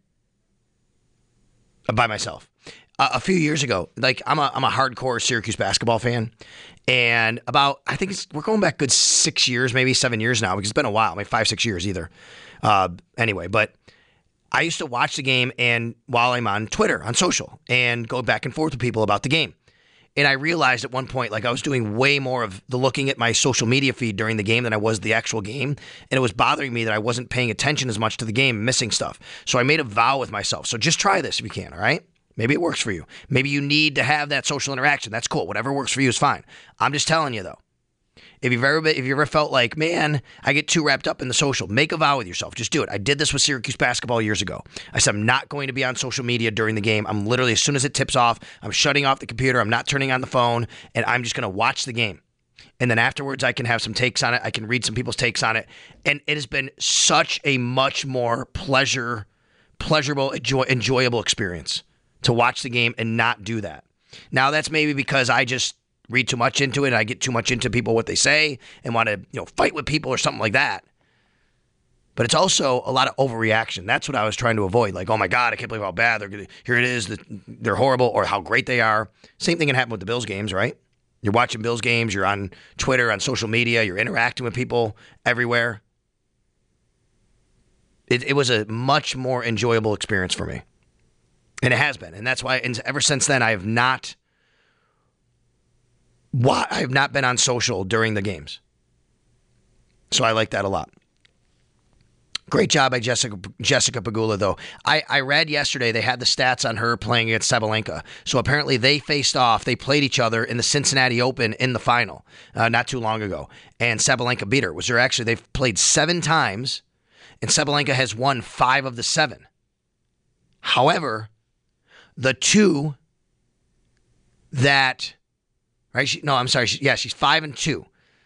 D: by myself. A few years ago, like I'm a hardcore Syracuse basketball fan. And we're going back good 6 years, maybe 7 years now, because it's been a while, maybe 5-6 years either. Anyway, but I used to watch the game and while I'm on Twitter, on social, and go back and forth with people about the game. And I realized at one point, like I was doing way more of the looking at my social media feed during the game than I was the actual game. And it was bothering me that I wasn't paying attention as much to the game, missing stuff. So I made a vow with myself. So just try this if you can, all right? Maybe it works for you. Maybe you need to have that social interaction. That's cool. Whatever works for you is fine. I'm just telling you, though. If you ever felt like, man, I get too wrapped up in the social, make a vow with yourself. Just do it. I did this with Syracuse basketball years ago. I said I'm not going to be on social media during the game. I'm literally, as soon as it tips off, I'm shutting off the computer. I'm not turning on the phone, and I'm just going to watch the game. And then afterwards, I can have some takes on it. I can read some people's takes on it. And it has been such a much more pleasurable, enjoyable experience to watch the game and not do that. Now, that's maybe because I just read too much into it and I get too much into people, what they say, and want to, fight with people or something like that. But it's also a lot of overreaction. That's what I was trying to avoid. Like, oh my God, I can't believe how bad here it is. They're horrible, or how great they are. Same thing can happen with the Bills games, right? You're watching Bills games. You're on Twitter, on social media. You're interacting with people everywhere. It was a much more enjoyable experience for me. And it has been. And that's why, and ever since then, I have not been on social during the games. So I like that a lot. Great job by Jessica Pegula, though. I read yesterday they had the stats on her playing against Sabalenka. So apparently they faced off. They played each other in the Cincinnati Open in the final not too long ago. And Sabalenka beat her. They've played 7 times, and Sabalenka has won 5 of the 7. However, the 2 that, right? She's 5-2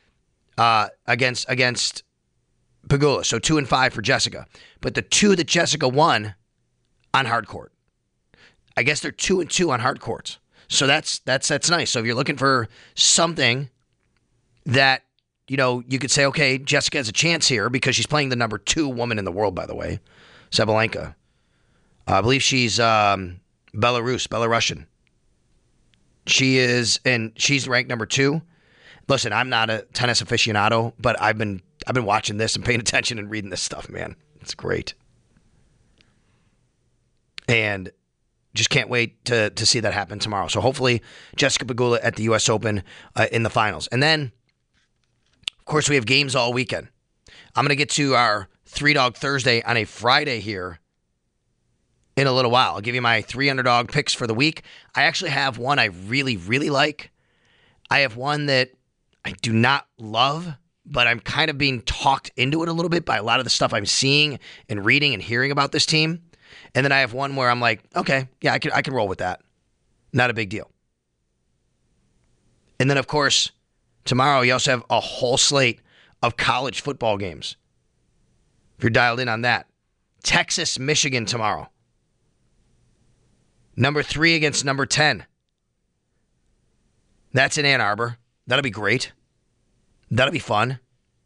D: against Pegula. So 2-5 for Jessica. But the 2 that Jessica won on hard court, I guess they're 2-2 on hard courts. So that's nice. So if you're looking for something that, you could say, okay, Jessica has a chance here because she's playing the number 2 woman in the world, by the way, Sabalenka. I believe she's Belarusian. She is, and she's ranked number 2. Listen, I'm not a tennis aficionado, but I've been watching this and paying attention and reading this stuff, man. It's great. And just can't wait to see that happen tomorrow. So hopefully Jessica Pegula at the U.S. Open in the finals. And then, of course, we have games all weekend. I'm going to get to our Three Dog Thursday on a Friday here in a little while. I'll give you my 3 underdog picks for the week. I actually have one I really, really like. I have one that I do not love, but I'm kind of being talked into it a little bit by a lot of the stuff I'm seeing and reading and hearing about this team. And then I have one where I'm like, okay, yeah, I can roll with that. Not a big deal. And then, of course, tomorrow you also have a whole slate of college football games. If you're dialed in on that. Texas, Michigan tomorrow. Number 3 against number 10. That's in Ann Arbor. That'll be great. That'll be fun.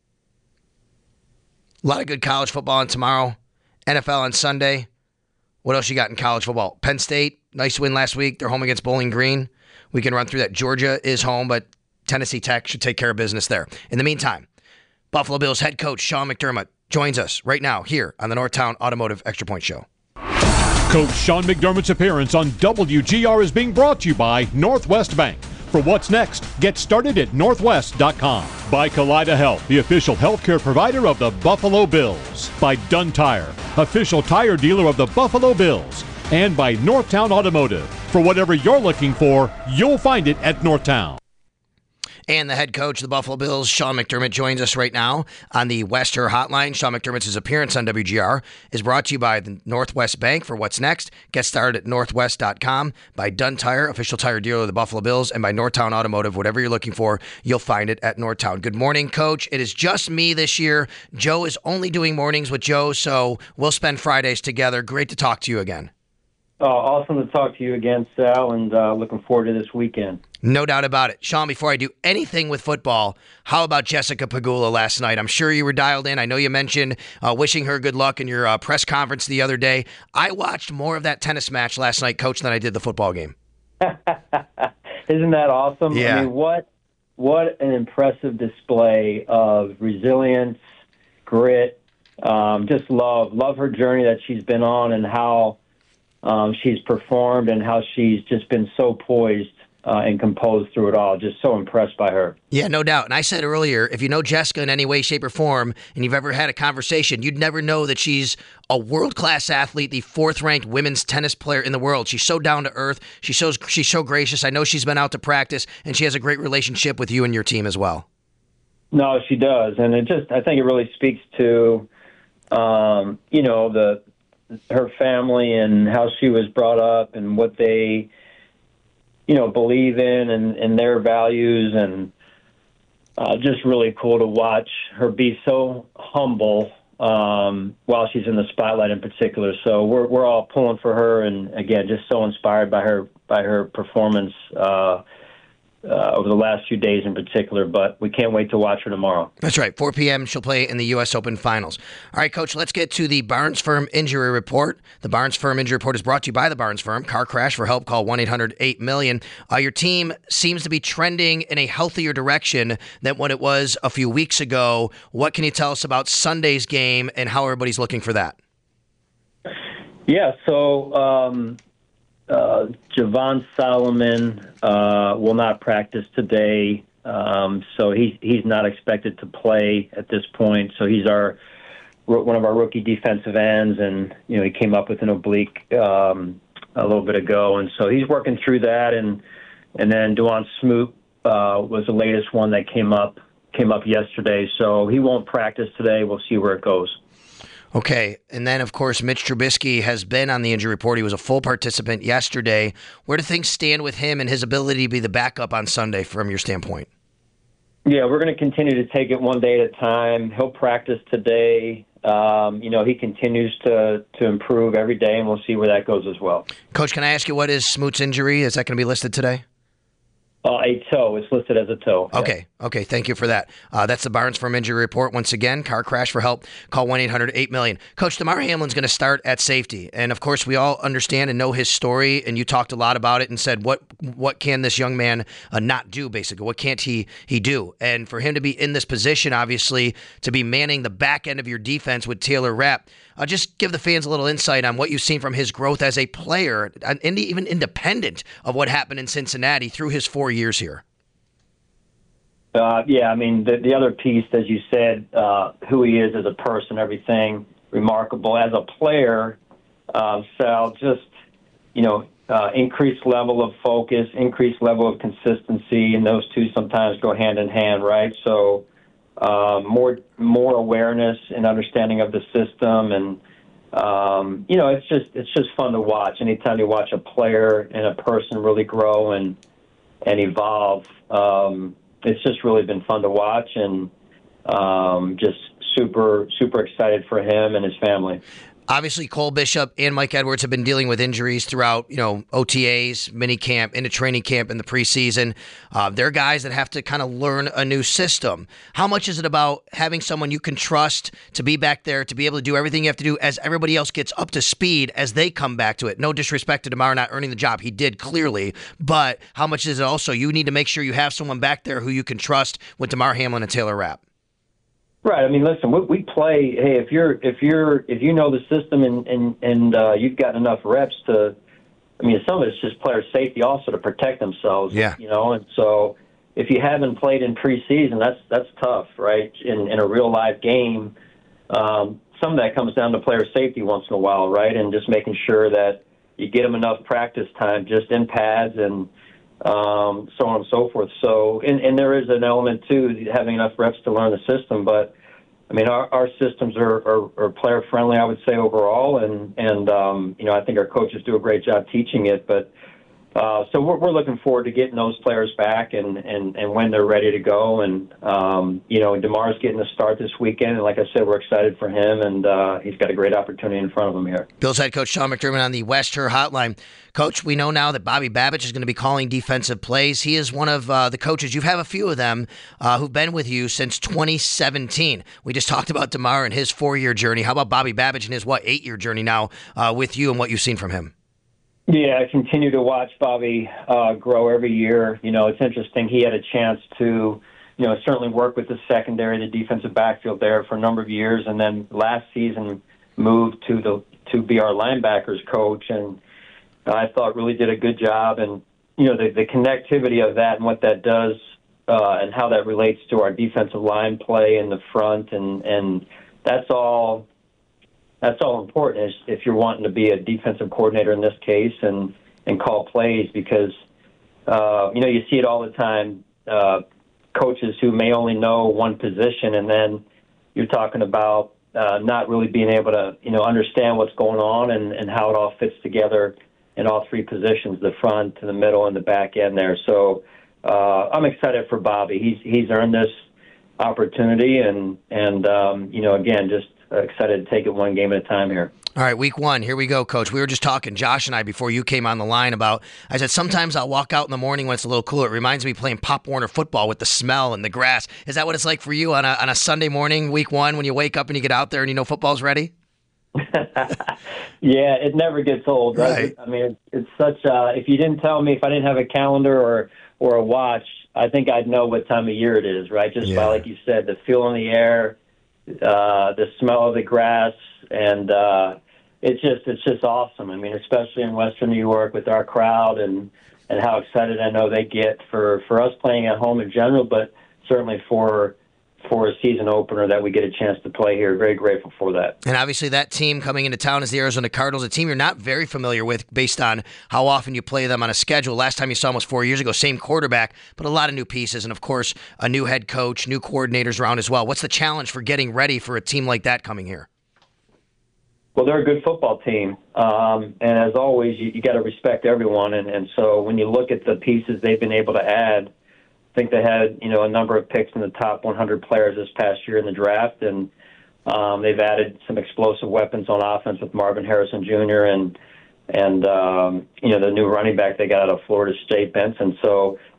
D: A lot of good college football on tomorrow. NFL on Sunday. What else you got in college football? Penn State, nice win last week. They're home against Bowling Green. We can run through that. Georgia is home, but Tennessee Tech should take care of business there. In the meantime, Buffalo Bills head coach Sean McDermott joins us right now here on the Northtown Automotive Extra Point Show.
S: Coach Sean McDermott's appearance on WGR is being brought to you by Northwest Bank. For what's next, get started at northwest.com. By Kaleida Health, the official healthcare provider of the Buffalo Bills. By Dunn Tire, official tire dealer of the Buffalo Bills. And by Northtown Automotive. For whatever you're looking for, you'll find it at Northtown.
D: And the head coach of the Buffalo Bills, Sean McDermott, joins us right now on the Wester Hotline. Sean McDermott's appearance on WGR is brought to you by the Northwest Bank. For what's next, get started at northwest.com. By Dunn Tire, official tire dealer of the Buffalo Bills. And by Northtown Automotive. Whatever you're looking for, you'll find it at Northtown. Good morning, Coach. It is just me this year. Joe is only doing mornings with Joe, so we'll spend Fridays together. Great to talk to you again.
T: Awesome to talk to you again, Sal, and looking forward to this weekend.
D: No doubt about it. Sean, before I do anything with football, how about Jessica Pegula last night? I'm sure you were dialed in. I know you mentioned wishing her good luck in your press conference the other day. I watched more of that tennis match last night, Coach, than I did the football game.
T: Isn't that awesome?
D: Yeah.
T: I mean, what an impressive display of resilience, grit, just love her journey that she's been on and how she's performed and how she's just been so poised and composed through it all. Just so impressed by her.
D: Yeah, no doubt. And I said earlier, if you know Jessica in any way, shape, or form, and you've ever had a conversation, you'd never know that she's a world-class athlete, the 4th-ranked women's tennis player in the world. She's so down to earth. She's so gracious. I know she's been out to practice, and she has a great relationship with you and your team as well.
T: No, she does. And I think it really speaks to, her family and how she was brought up and what they, believe in and their values, and just really cool to watch her be so humble while she's in the spotlight in particular. So we're all pulling for her, and again, just so inspired by her performance over the last few days in particular, but we can't wait to watch her tomorrow.
D: That's right. 4 p.m. she'll play in the U.S. Open Finals. All right, Coach, let's get to the Barnes Firm Injury Report. The Barnes Firm Injury Report is brought to you by the Barnes Firm. Car crash, for help, call 1-800-8-MILLION. Your team seems to be trending in a healthier direction than what it was a few weeks ago. What can you tell us about Sunday's game and how everybody's looking for that?
T: Yeah, so Javon Solomon will not practice today, so he's not expected to play at this point. So he's one of our rookie defensive ends, and he came up with an oblique a little bit ago, and so he's working through that. And then Dewan Smoot was the latest one that came up yesterday, so he won't practice today. We'll see where it goes.
D: Okay, and then, of course, Mitch Trubisky has been on the injury report. He was a full participant yesterday. Where do things stand with him and his ability to be the backup on Sunday from your standpoint?
T: Yeah, we're going to continue to take it one day at a time. He'll practice today. He continues to improve every day, and we'll see where that goes as well.
D: Coach, can I ask you what is Smoot's injury? Is that going to be listed today?
T: A toe. It's listed as a toe.
D: Okay. Okay. Thank you for that. That's the Barnes Firm Injury Report. Once again, car crash for help. Call 1-800-8-million. Coach, Damar Hamlin's going to start at safety. And, of course, we all understand and know his story, and you talked a lot about it and said, what can this young man not do, basically? What can't he do? And for him to be in this position, obviously, to be manning the back end of your defense with Taylor Rapp, just give the fans a little insight on what you've seen from his growth as a player, and even independent of what happened in Cincinnati through his 4 years here.
T: Yeah, I mean, the other piece, as you said, who he is as a person, everything remarkable. As a player, Sal, just, increased level of focus, increased level of consistency, and those two sometimes go hand in hand, right? So more awareness and understanding of the system, and it's just fun to watch. Anytime you watch a player and a person really grow and evolve, it's just really been fun to watch, and just super excited for him and his family.
D: Obviously, Cole Bishop and Mike Edwards have been dealing with injuries throughout, OTAs, minicamp, into training camp in the preseason. They're guys that have to kind of learn a new system. How much is it about having someone you can trust to be back there, to be able to do everything you have to do as everybody else gets up to speed as they come back to it? No disrespect to Damar not earning the job. He did, clearly. But how much is it also you need to make sure you have someone back there who you can trust with Damar Hamlin and Taylor Rapp?
T: Right. I mean, listen, we play. Hey, if you know the system and you've got enough reps to, I mean, some of it's just player safety also to protect themselves.
D: Yeah.
T: And so if you haven't played in preseason, that's tough, right? In a real live game, some of that comes down to player safety once in a while, right? And just making sure that you get them enough practice time just in pads and so on and so forth. So, and there is an element too, having enough reps to learn the system. But I mean, our systems are player friendly, I would say, overall, and I think our coaches do a great job teaching it. But so we're looking forward to getting those players back and when they're ready to go. And Damar's getting a start this weekend, and like I said, we're excited for him, and he's got a great opportunity in front of him here.
D: Bills head coach Sean McDermott on the West Her Hotline. Coach, we know now that Bobby Babich is going to be calling defensive plays. He is one of the coaches. You have a few of them who've been with you since 2017. We just talked about Damar and his 4-year journey. How about Bobby Babich and his 8-year journey now with you and what you've seen from him?
T: Yeah, I continue to watch Bobby grow every year. It's interesting. He had a chance to, certainly work with the secondary, the defensive backfield there for a number of years, and then last season moved to be our linebackers coach, and I thought really did a good job. And the connectivity of that and what that does, and how that relates to our defensive line play in the front, and that's all important if you're wanting to be a defensive coordinator in this case and call plays, because you see it all the time. Coaches who may only know one position, and then you're talking about not really being able to understand what's going on and how it all fits together in all three positions, the front, the middle, and the back end there. So I'm excited for Bobby. He's earned this opportunity, and again, just excited to take it one game at a time here.
D: All right, week 1, here we go, Coach. We were just talking, Josh and I, before you came on the line about, I said, sometimes I'll walk out in the morning when it's a little cooler. It reminds me of playing Pop Warner football with the smell and the grass. Is that what it's like for you on a Sunday morning, week 1, when you wake up and you get out there and you know football's ready?
T: Yeah, it never gets old, right? I mean, it's such if you didn't tell me, if I didn't have a calendar or a watch, I think I'd know what time of year it is, right? Just by, like you said, the feel in the air, the smell of the grass, and it's just awesome. I mean, especially in Western New York with our crowd and how excited I know they get for us playing at home in general, but certainly for a season opener that we get a chance to play here. Very grateful for that.
D: And obviously that team coming into town is the Arizona Cardinals, a team you're not very familiar with based on how often you play them on a schedule. Last time you saw them was 4 years ago, same quarterback, but a lot of new pieces, and of course a new head coach, new coordinators around as well. What's the challenge for getting ready for a team like that coming here?
T: Well, they're a good football team, and as always, you got to respect everyone, and so when you look at the pieces they've been able to add, I think they had, a number of picks in the top 100 players this past year in the draft, and they've added some explosive weapons on offense with Marvin Harrison Jr. and the new running back they got out of Florida State, Benson. So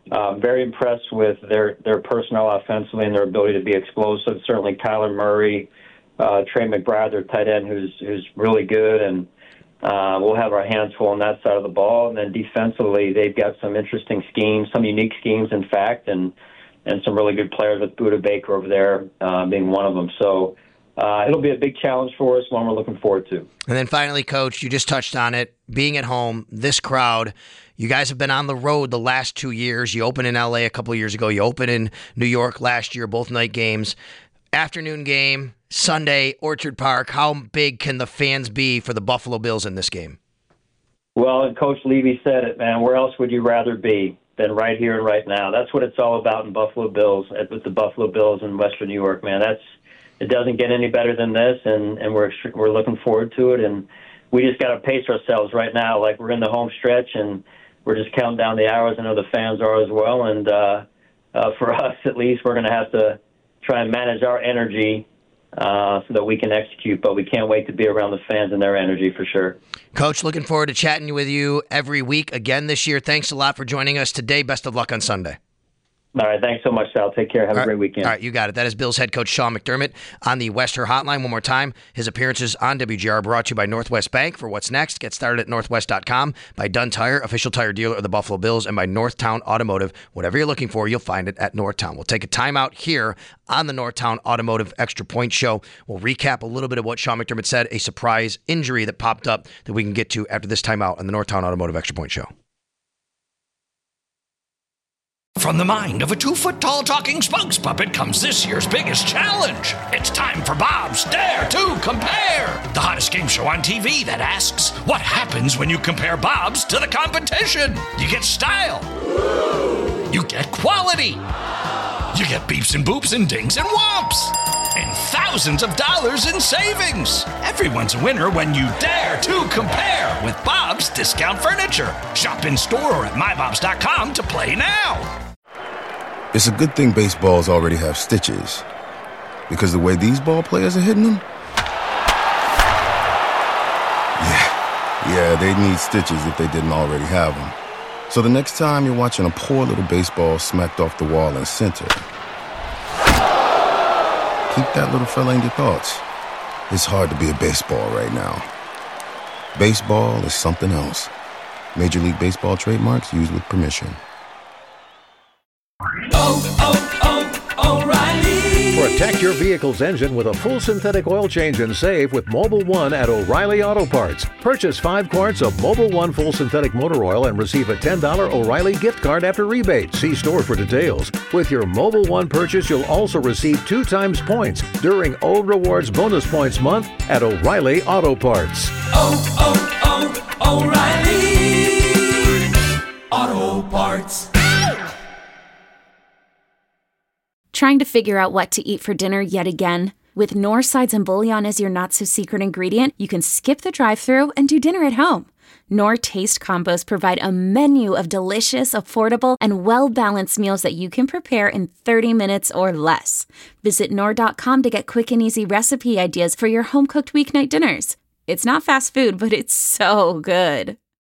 T: Very impressed with their personnel offensively and their ability to be explosive. Certainly Kyler Murray, Trey McBride, their tight end, who's really good, and we'll have our hands full on that side of the ball. And then defensively, they've got some interesting schemes, some unique schemes, in fact, and some really good players with Budda Baker over there being one of them. So it'll be a big challenge for us, one we're looking forward to.
D: And then finally, Coach, you just touched on it, being at home, this crowd. You guys have been on the road the last 2 years. You opened in L.A. a couple of years ago. You opened in New York last year, both night games. Afternoon game, Sunday, Orchard Park. How big can the fans be for the Buffalo Bills in this game?
T: Well, and Coach Levy said it, man. Where else would you rather be than right here and right now? That's what it's all about in Buffalo Bills, with the Buffalo Bills in Western New York, man. It doesn't get any better than this, and we're looking forward to it. And we just got to pace ourselves right now, like we're in the home stretch, and we're just counting down the hours. I know the fans are as well, and for us at least, we're going to have to try and manage our energy so that we can execute, but we can't wait to be around the fans and their energy for sure.
D: Coach, looking forward to chatting with you every week again this year. Thanks a lot for joining us today. Best of luck on Sunday.
T: All right, thanks so much, Sal. Take care. Have a great weekend.
D: All right, you got it. That is Bills head coach Sean McDermott on the West Her Hotline. One more time, his appearances on WGR brought to you by Northwest Bank. For what's next, get started at northwest.com, by Dunn Tire, official tire dealer of the Buffalo Bills, and by Northtown Automotive. Whatever you're looking for, you'll find it at Northtown. We'll take a timeout here on the Northtown Automotive Extra Point Show. We'll recap a little bit of what Sean McDermott said, a surprise injury that popped up that we can get to after this timeout on the Northtown Automotive Extra Point Show.
B: From the mind of a 2-foot-tall talking spokes puppet comes this year's biggest challenge. It's time for Bob's Dare to Compare, the hottest game show on TV that asks, what happens when you compare Bob's to the competition? You get style. You get quality. You get beeps and boops and dings and whomps. And thousands of dollars in savings. Everyone's a winner when you dare to compare with Bob's Discount Furniture. Shop in store or at mybobs.com to play now.
A: It's a good thing baseballs already have stitches, because the way these ball players are hitting them, yeah, they'd need stitches if they didn't already have them. So the next time you're watching a poor little baseball smacked off the wall in center, keep that little fella in your thoughts. It's hard to be a baseball right now. Baseball is something else. Major League Baseball trademarks used with permission.
U: O'Reilly. Protect your vehicle's engine with a full synthetic oil change and save with Mobil 1 at O'Reilly Auto Parts. Purchase 5 quarts of Mobil 1 full synthetic motor oil and receive a $10 O'Reilly gift card after rebate. See store for details. With your Mobil 1 purchase, you'll also receive 2 times points during O Rewards Bonus Points Month at O'Reilly Auto Parts.
M: O'Reilly Auto Parts.
V: Trying to figure out what to eat for dinner yet again? With Knorr sides and bouillon as your not-so-secret ingredient, you can skip the drive-thru and do dinner at home. Knorr Taste Combos provide a menu of delicious, affordable, and well-balanced meals that you can prepare in 30 minutes or less. Visit Knorr.com to get quick and easy recipe ideas for your home-cooked weeknight dinners. It's not fast food, but it's so good.